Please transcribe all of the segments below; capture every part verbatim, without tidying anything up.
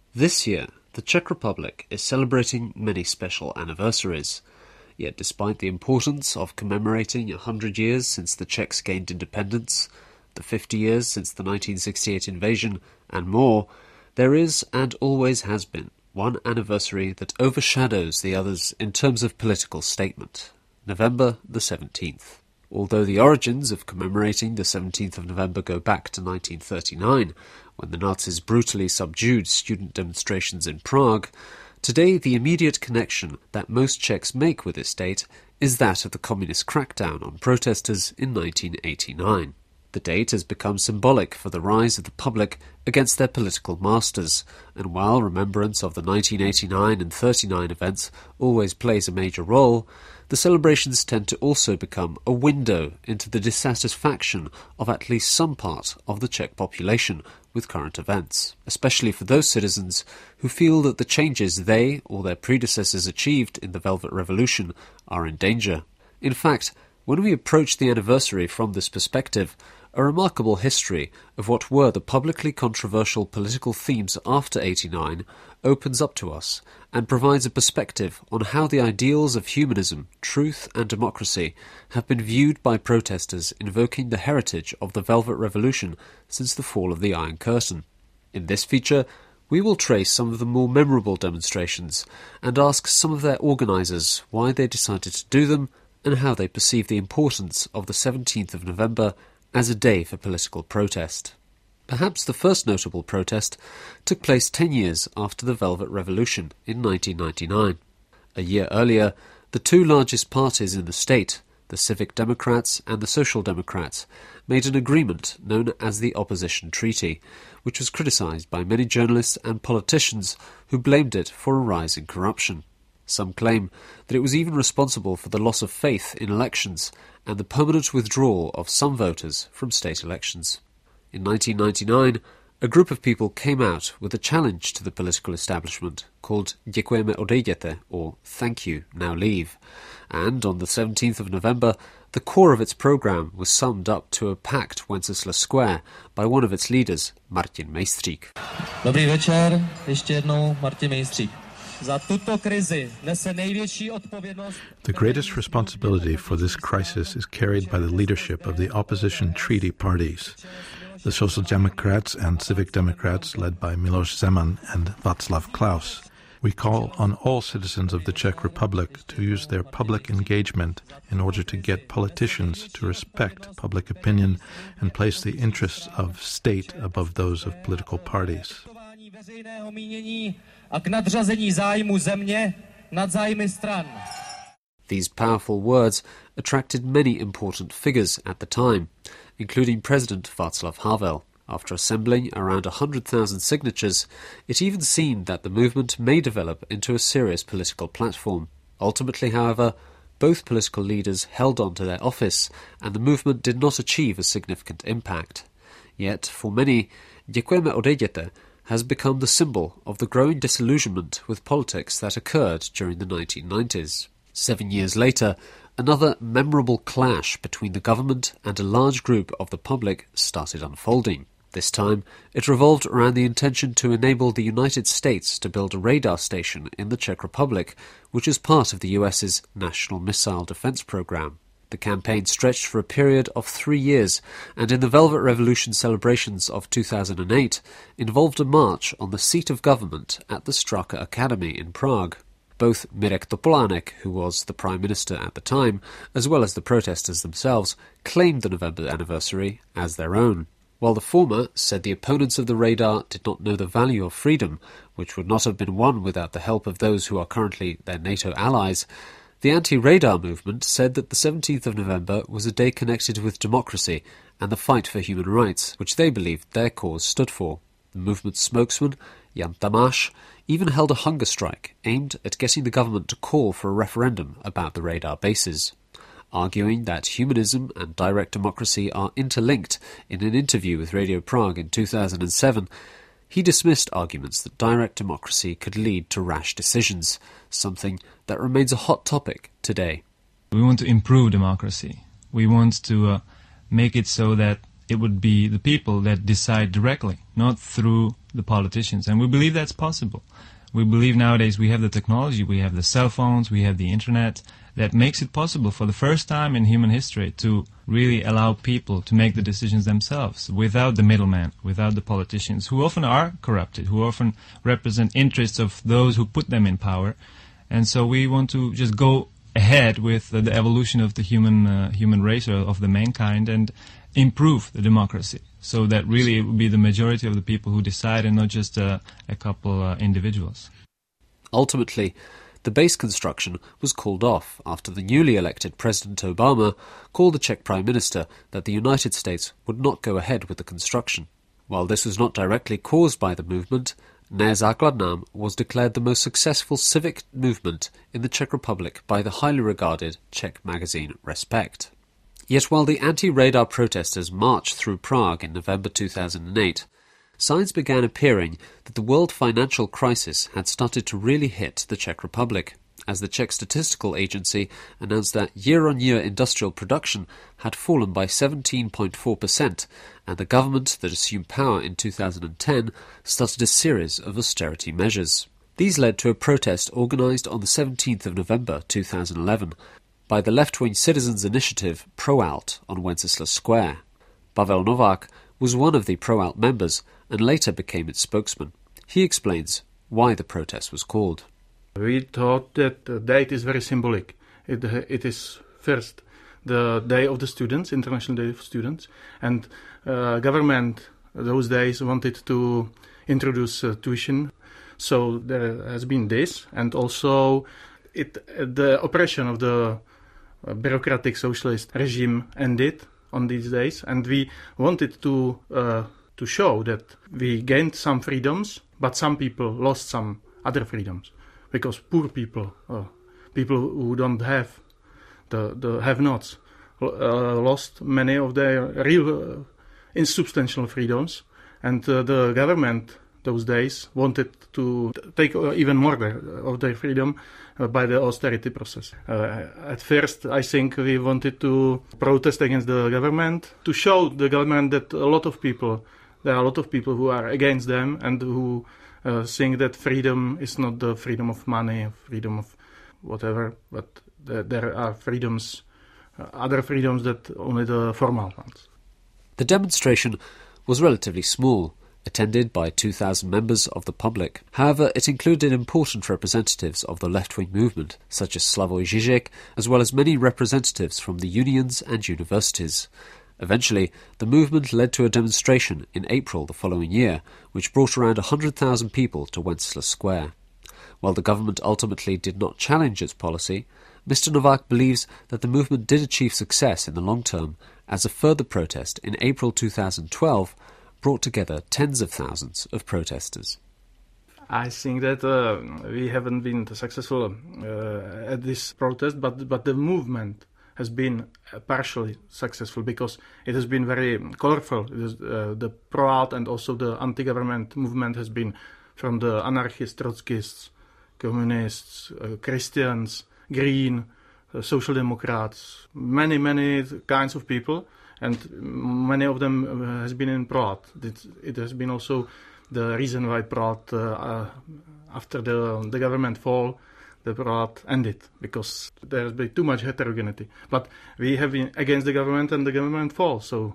This year, the Czech Republic is celebrating many special anniversaries. Yet despite the importance of commemorating a hundred years since the Czechs gained independence, the fifty years since the nineteen sixty-eight invasion, and more, there is, and always has been, one anniversary that overshadows the others in terms of political statement: November the seventeenth. Although the origins of commemorating the seventeenth of November go back to nineteen thirty-nine, when the Nazis brutally subdued student demonstrations in Prague, today the immediate connection that most Czechs make with this date is that of the communist crackdown on protesters in nineteen eighty-nine. The date has become symbolic for the rise of the public against their political masters, and while remembrance of the nineteen eighty-nine and thirty-nine events always plays a major role, the celebrations tend to also become a window into the dissatisfaction of at least some part of the Czech population with current events, especially for those citizens who feel that the changes they or their predecessors achieved in the Velvet Revolution are in danger. In fact, when we approach the anniversary from this perspective, a remarkable history of what were the publicly controversial political themes after eighty-nine opens up to us and provides a perspective on how the ideals of humanism, truth and democracy have been viewed by protesters invoking the heritage of the Velvet Revolution since the fall of the Iron Curtain. In this feature, we will trace some of the more memorable demonstrations and ask some of their organisers why they decided to do them and how they perceive the importance of the seventeenth of November as a day for political protest. Perhaps the first notable protest took place ten years after the Velvet Revolution in nineteen ninety-nine. A year earlier, the two largest parties in the state, the Civic Democrats and the Social Democrats, made an agreement known as the Opposition Treaty, which was criticised by many journalists and politicians who blamed it for a rise in corruption. Some claim that it was even responsible for the loss of faith in elections and the permanent withdrawal of some voters from state elections. In nineteen ninety-nine, a group of people came out with a challenge to the political establishment called Děkujeme odejdete, or Thank You, Now Leave, and on the seventeenth of November, the core of its programme was summed up to a packed Wenceslas Square by one of its leaders, Martin Mejstřík. Dobrý večer, ještě jednou Martin Mejstřík. The greatest responsibility for this crisis is carried by the leadership of the opposition treaty parties, the Social Democrats and Civic Democrats led by Miloš Zeman and Václav Klaus. We call on all citizens of the Czech Republic to use their public engagement in order to get politicians to respect public opinion and place the interests of state above those of political parties. These powerful words attracted many important figures at the time, including President Václav Havel. After assembling around one hundred thousand signatures, it even seemed that the movement may develop into a serious political platform. Ultimately, however, both political leaders held on to their office, and the movement did not achieve a significant impact. Yet, for many, Děkujeme odejdete has become the symbol of the growing disillusionment with politics that occurred during the nineteen nineties. Seven years later, another memorable clash between the government and a large group of the public started unfolding. This time, it revolved around the intention to enable the United States to build a radar station in the Czech Republic, which is part of the US's National Missile Defense Program. The campaign stretched for a period of three years, and in the Velvet Revolution celebrations of two thousand eight, involved a march on the seat of government at the Straka Academy in Prague. Both Mirek Topolánek, who was the Prime Minister at the time, as well as the protesters themselves, claimed the November anniversary as their own. While the former said the opponents of the radar did not know the value of freedom, which would not have been won without the help of those who are currently their NATO allies, the anti-radar movement said that the seventeenth of November was a day connected with democracy and the fight for human rights, which they believed their cause stood for. The movement's spokesman, Jan Tamáš, even held a hunger strike aimed at getting the government to call for a referendum about the radar bases. Arguing that humanism and direct democracy are interlinked in an interview with Radio Prague in two thousand seven, he dismissed arguments that direct democracy could lead to rash decisions, something that remains a hot topic today. We want to improve democracy. We want to uh, make it so that it would be the people that decide directly, not through the politicians. And we believe that's possible. We believe nowadays we have the technology, we have the cell phones, we have the internet, that makes it possible for the first time in human history to really allow people to make the decisions themselves without the middleman, without the politicians, who often are corrupted, who often represent interests of those who put them in power. And so we want to just go ahead with uh, the evolution of the human uh, human race, or of the mankind, and improve the democracy, so that really it will be the majority of the people who decide and not just uh, a couple uh, individuals. Ultimately, the base construction was called off after the newly elected President Obama called the Czech Prime Minister that the United States would not go ahead with the construction. While this was not directly caused by the movement, Nezákladnám was declared the most successful civic movement in the Czech Republic by the highly regarded Czech magazine Respect. Yet while the anti-radar protesters marched through Prague in November two thousand eight, signs began appearing that the world financial crisis had started to really hit the Czech Republic, as the Czech Statistical Agency announced that year-on-year industrial production had fallen by seventeen point four percent, and the government that assumed power in two thousand ten started a series of austerity measures. These led to a protest organised on the seventeenth of November two thousand eleven by the left-wing citizens' initiative ProAlt on Wenceslas Square. Pavel Novák was one of the ProAlt members and later became its spokesman. He explains why the protest was called. We thought that the date is very symbolic. It, it is first the Day of the Students, International Day of Students, and uh, government those days wanted to introduce uh, tuition. So there has been this, and also it the oppression of the uh, bureaucratic socialist regime ended on these days, and we wanted to uh, to show that we gained some freedoms, but some people lost some other freedoms, because poor people, uh, people who don't have the the have-nots, uh, lost many of their real uh, insubstantial freedoms, and uh, the government those days wanted to take even more of their freedom uh, by the austerity process. Uh, at first, I think we wanted to protest against the government, to show the government that a lot of people, there are a lot of people who are against them and who uh, think that freedom is not the freedom of money, freedom of whatever, but that there are freedoms, uh, other freedoms that only the formal ones. The demonstration was relatively small, attended by two thousand members of the public. However, it included important representatives of the left-wing movement, such as Slavoj Žižek, as well as many representatives from the unions and universities. Eventually, the movement led to a demonstration in April the following year, which brought around one hundred thousand people to Wenceslas Square. While the government ultimately did not challenge its policy, Mister Novák believes that the movement did achieve success in the long term, as a further protest in April two thousand twelve brought together tens of thousands of protesters. I think that uh, we haven't been successful uh, at this protest, but but the movement has been partially successful because it has been very colorful. It is, uh, the pro-Alt and also the anti-government movement has been from the anarchists, Trotskyists, communists, uh, Christians, Green, uh, Social Democrats, many, many kinds of people. And many of them uh, has been in pro-Alt. It, it has been also the reason why pro-Alt, uh, uh, after the the government fall, the pro-Alt ended, because there has been too much heterogeneity. But we have been against the government and the government fall. So,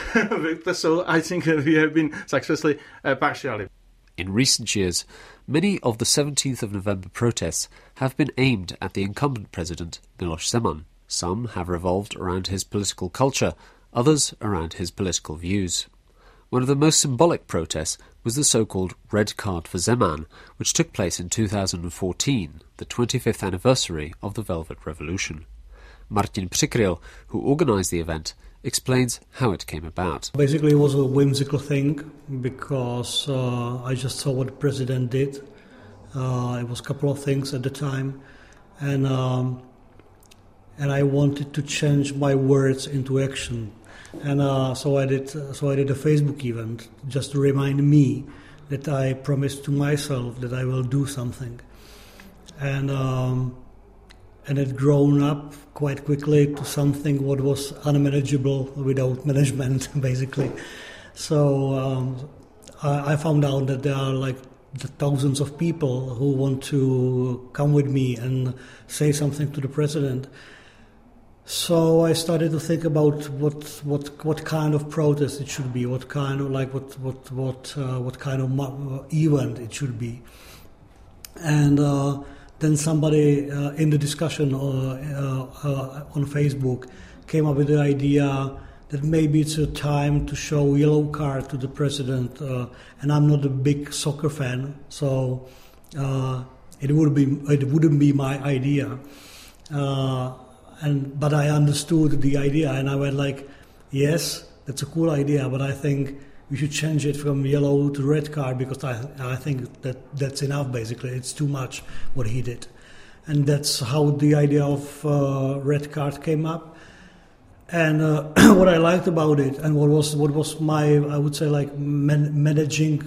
so I think we have been successfully uh, partially. In recent years, many of the seventeenth of November protests have been aimed at the incumbent president, Miloš Zeman. Some have revolved around his political culture, others around his political views. One of the most symbolic protests was the so-called Red Card for Zeman, which took place in two thousand fourteen, the twenty-fifth anniversary of the Velvet Revolution. Martin Přikryl, who organised the event, explains how it came about. Basically, it was a whimsical thing because uh, I just saw what the president did. Uh, it was a couple of things at the time, and um, and I wanted to change my words into action. And uh, so I did. Uh, so I did a Facebook event just to remind me that I promised to myself that I will do something, and um, and it grown up quite quickly to something what was unmanageable without management, basically. So um, I, I found out that there are like the thousands of people who want to come with me and say something to the president. So I started to think about what what what kind of protest it should be, what kind of like what what what uh, what kind of event it should be, and uh, then somebody uh, in the discussion uh, uh, uh, on Facebook came up with the idea that maybe it's a time to show yellow card to the president, uh, and I'm not a big soccer fan, so uh, it would be it wouldn't be my idea. Uh, And but I understood the idea, and I went like, yes, that's a cool idea, but I think we should change it from yellow to red card because I I think that that's enough. Basically, it's too much what he did, and that's how the idea of uh, red card came up. And uh, what I liked about it, and what was what was my I would say like man- managing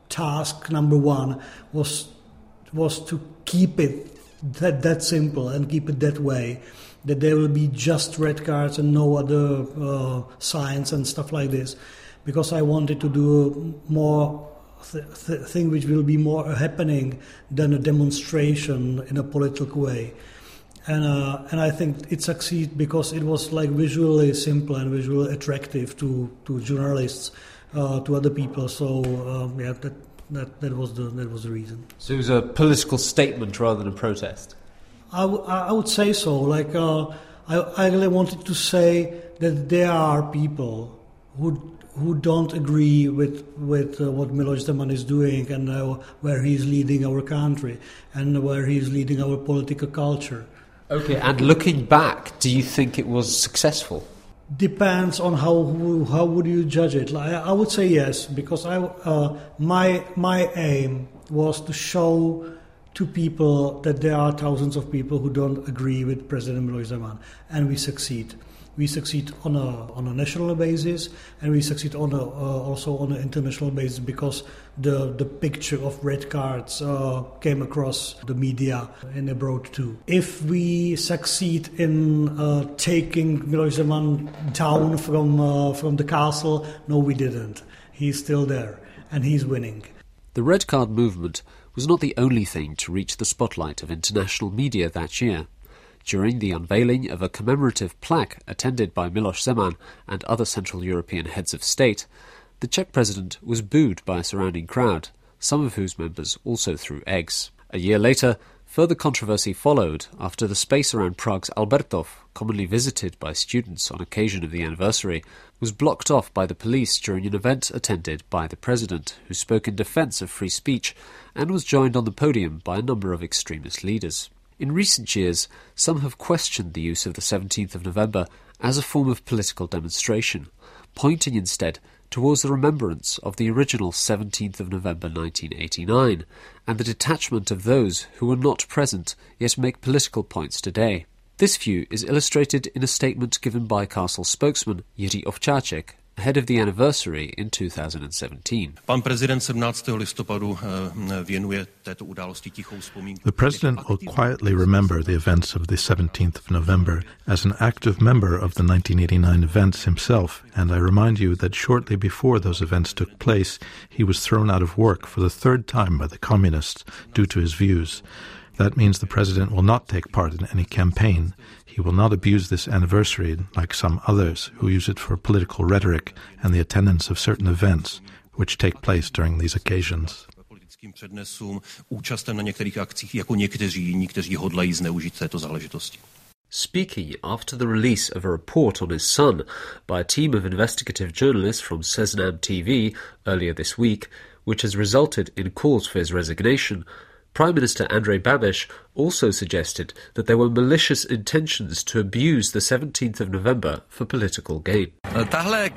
task number one was was to keep it that that simple and keep it that way. That there will be just red cards and no other uh, signs and stuff like this, because I wanted to do more th- th- thing which will be more a happening than a demonstration in a political way, and uh, and I think it succeeded because it was like visually simple and visually attractive to to journalists, uh, to other people. So um, yeah, that that that was the that was the reason. So it was a political statement rather than a protest. I, w- I would say so. Like uh, I, I really wanted to say that there are people who who don't agree with with uh, what Miloš Zeman is doing and uh, where he's leading our country and where he's leading our political culture. Okay, and looking back, do you think it was successful? Depends on how how would you judge it. Like, I would say yes, because I uh, my my aim was to show to people that there are thousands of people who don't agree with President Miloš Zeman, and we succeed. We succeed on a on a national basis, and we succeed on a, uh, also on an international basis because the the picture of red cards uh, came across the media and abroad too. If we succeed in uh, taking Miloš Zeman down from uh, from the castle, no, we didn't. He's still there, and he's winning. The red card movement was not the only thing to reach the spotlight of international media that year. During the unveiling of a commemorative plaque attended by Miloš Zeman and other Central European heads of state, the Czech president was booed by a surrounding crowd, some of whose members also threw eggs. A year later, further controversy followed after the space around Prague's Albertov, commonly visited by students on occasion of the anniversary, was blocked off by the police during an event attended by the president, who spoke in defence of free speech and was joined on the podium by a number of extremist leaders. In recent years, some have questioned the use of the seventeenth of November as a form of political demonstration, pointing instead towards the remembrance of the original seventeenth of November nineteen eighty-nine and the detachment of those who were not present yet make political points today. This view is illustrated in a statement given by Castle spokesman Jiří Ovčáček ahead of the anniversary in two thousand seventeen. Pan prezident sedmnáctého listopadu věnuje této události tichou vzpomínku. The president will quietly remember the events of the seventeenth of November as an active member of the nineteen eighty-nine events himself, and I remind you that shortly before those events took place, he was thrown out of work for the third time by the communists due to his views. That means the president will not take part in any campaign. He will not abuse this anniversary like some others who use it for political rhetoric and the attendance of certain events which take place during these occasions. Politickým přednesům, účastem na některých akcích, jako někteří jiní, kteří hodlají zneužít této záležitosti. Speaking after the release of a report on his son by a team of investigative journalists from Seznam T V earlier this week, which has resulted in calls for his resignation, Prime Minister Andrej Babiš also suggested that there were malicious intentions to abuse the seventeenth of November for political gain. The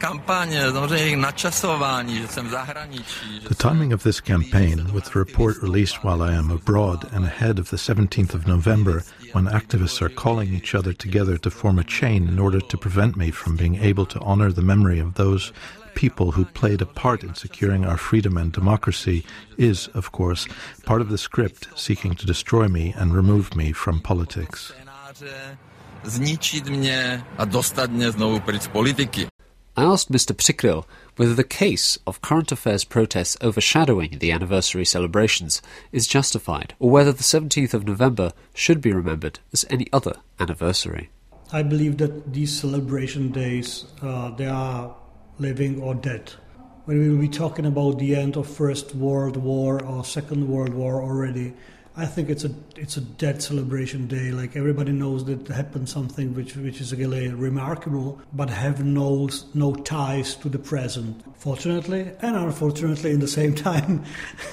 timing of this campaign, with the report released while I am abroad and ahead of the seventeenth of November, when activists are calling each other together to form a chain in order to prevent me from being able to honor the memory of those people who played a part in securing our freedom and democracy, is, of course, part of the script seeking to destroy me and remove me from As I asked Mister Psikryl whether the case of current affairs protests overshadowing the anniversary celebrations is justified, or whether the seventeenth of November should be remembered as any other anniversary. I believe that these celebration days, uh, they are living or dead. When we will be talking about the end of First World War or Second World War already, I think it's a it's a dead celebration day. Like, everybody knows that happened something which which is really remarkable, but have no no ties to the present. Fortunately and unfortunately, in the same time,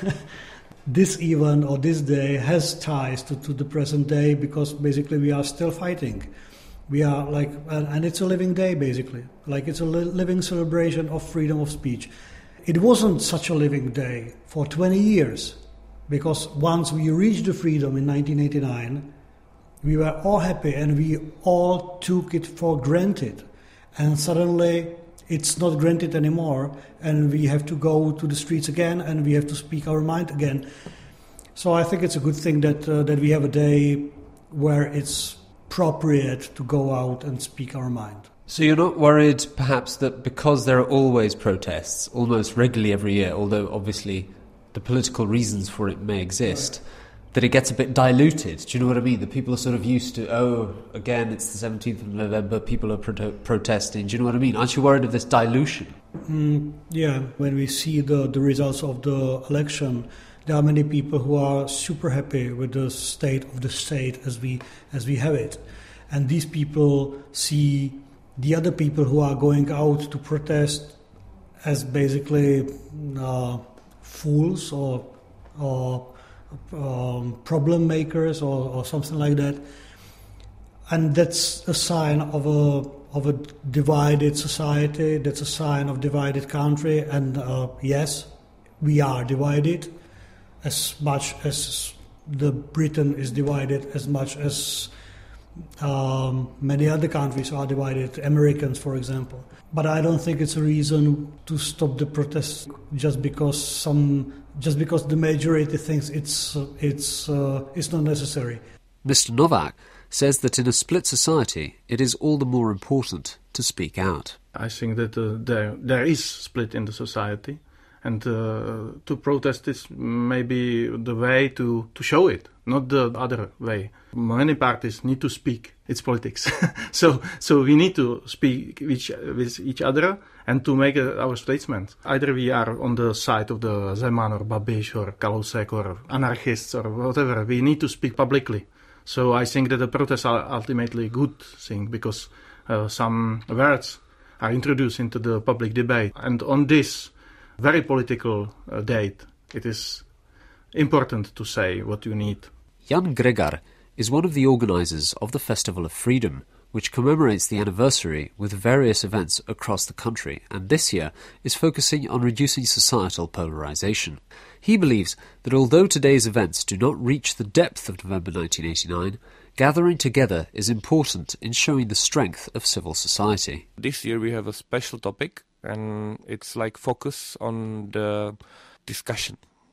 this event or this day has ties to, to the present day, because basically we are still fighting. We are like, and it's a living day basically. Like, it's a li- living celebration of freedom of speech. It wasn't such a living day for twenty years. Because once we reached the freedom in nineteen eighty-nine, we were all happy and we all took it for granted. And suddenly it's not granted anymore, and we have to go to the streets again and we have to speak our mind again. So I think it's a good thing that uh, that we have a day where it's appropriate to go out and speak our mind. So you're not worried perhaps that because there are always protests, almost regularly every year, although obviously the political reasons for it may exist, that it gets a bit diluted? Do you know what I mean? That people are sort of used to, oh, again, it's the seventeenth of November, people are proto- protesting. Do you know what I mean? Aren't you worried of this dilution? Mm, yeah, when we see the, the results of the election, there are many people who are super happy with the state of the state as we as we have it. And these people see the other people who are going out to protest as basically Uh, fools or or um, problem makers or, or something like that, and that's a sign of a of a divided society. That's a sign of divided country. And uh, yes, we are divided as much as the Britain is divided, as much as um, many other countries are divided. Americans, for example. But I don't think it's a reason to stop the protests just because some, just because the majority thinks it's it's uh, it's not necessary. Mister Novak says that in a split society, it is all the more important to speak out. I think that uh, there there is split in the society, and uh, to protest is maybe the way to, to show it, not the other way. Many parties need to speak. It's politics. so so we need to speak with, with each other and to make uh, our statements. Either we are on the side of the Zeman or Babiš or Kalousek or anarchists or whatever. We need to speak publicly. So I think that the protests are ultimately a good thing, because uh, some words are introduced into the public debate. And on this very political uh, date, it is important to say what you need. Jan Gregar is one of the organisers of the Festival of Freedom, which commemorates the anniversary with various events across the country, and this year is focusing on reducing societal polarisation. He believes that although today's events do not reach the depth of November nineteen eighty-nine, gathering together is important in showing the strength of civil society. This year we have a special topic, and it's like focus on the discussion.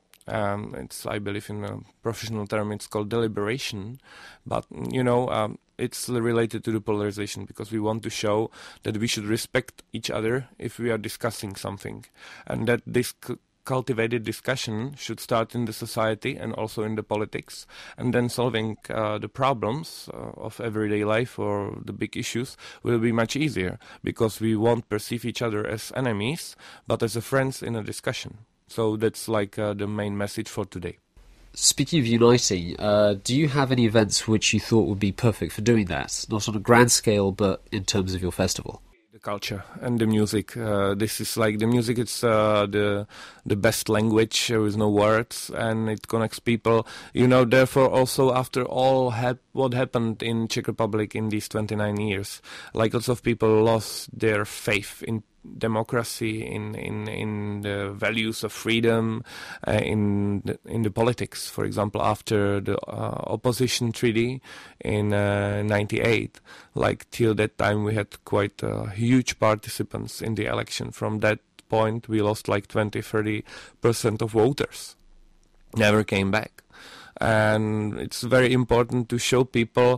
Um, it's, I believe, in a professional term, it's called deliberation. But, you know, um, it's related to the polarization, because we want to show that we should respect each other if we are discussing something. And that this c- cultivated discussion should start in the society and also in the politics. And then solving uh, the problems uh, of everyday life or the big issues will be much easier, because we won't perceive each other as enemies, but as a friends in a discussion. So that's like uh, the main message for today. Speaking of uniting, uh, do you have any events which you thought would be perfect for doing that? Not on a grand scale, but in terms of your festival? The culture and the music. Uh, this is like the music. It's uh, the the best language with no words, and it connects people. You know, therefore, also after all hap- what happened in Czech Republic in these twenty-nine years, like lots of people lost their faith in democracy, in in in the values of freedom, uh, in the, in the politics. For example, after the uh, opposition treaty in uh, ninety-eight, like till that time we had quite uh, huge participants in the election. From that point we lost like twenty to thirty percent of voters, never came back. And it's very important to show people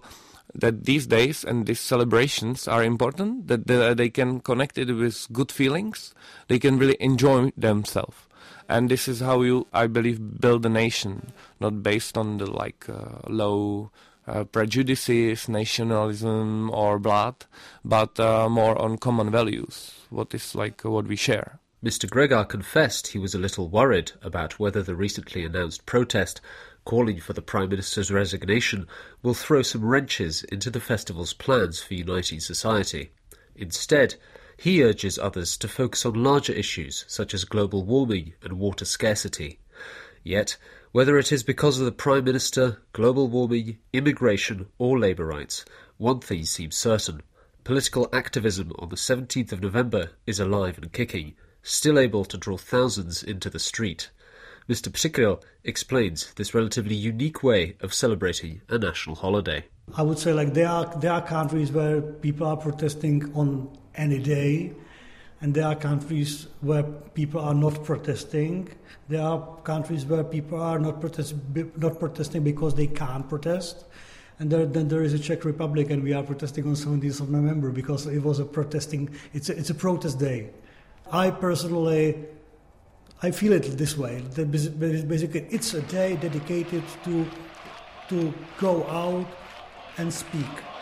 that these days and these celebrations are important, that they, they can connect it with good feelings, they can really enjoy themselves. And this is how you, I believe, build a nation, not based on the like uh, low uh, prejudices, nationalism or blood, but uh, more on common values, what is like uh, what we share. Mister Gregor confessed he was a little worried about whether the recently announced protest calling for the Prime Minister's resignation will throw some wrenches into the festival's plans for uniting society. Instead, he urges others to focus on larger issues such as global warming and water scarcity. Yet, whether it is because of the Prime Minister, global warming, immigration or labour rights, one thing seems certain. Political activism on the seventeenth of November is alive and kicking, still able to draw thousands into the street. Mister Psychiel explains this relatively unique way of celebrating a national holiday. I would say like there are there are countries where people are protesting on any day, and there are countries where people are not protesting. There are countries where people are not protest not protesting because they can't protest. And there, then there is a Czech Republic, and we are protesting on seventeenth of November because it was a protesting. It's a, it's a protest day. I personally, I feel it this way. That basically, it's a day dedicated to to go out and speak.